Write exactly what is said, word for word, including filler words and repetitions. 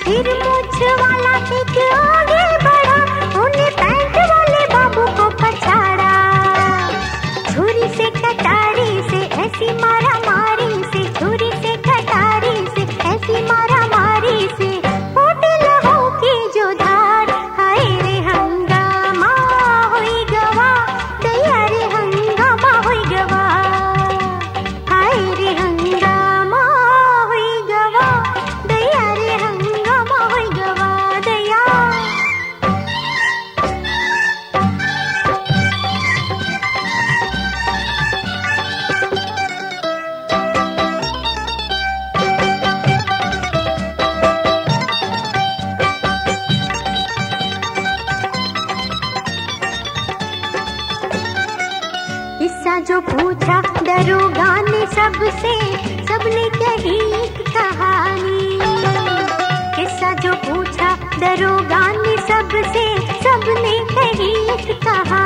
फिर मुझ वाला एक आगे बढ़ा, उन्हें पैंट वाले बाबू को पछाड़ा। छुरी से कटारी से ऐसी मारा मारी से, छुरी से कटारी से ऐसी मारा मारी से, फूटे लहू की जो धार। हाय रे हंगामा हुई गवा, दया रे हंगामा हुई गवा। हाय रे हंगामा हुई गवा, दया रे हंगामा हुई गवा, दया। किस्सा जो पूछा दरोगा ने सबसे, सबने कही एक कहानी। किस्सा जो पूछा दरोगा ने सबसे, सबने कही एक कहानी।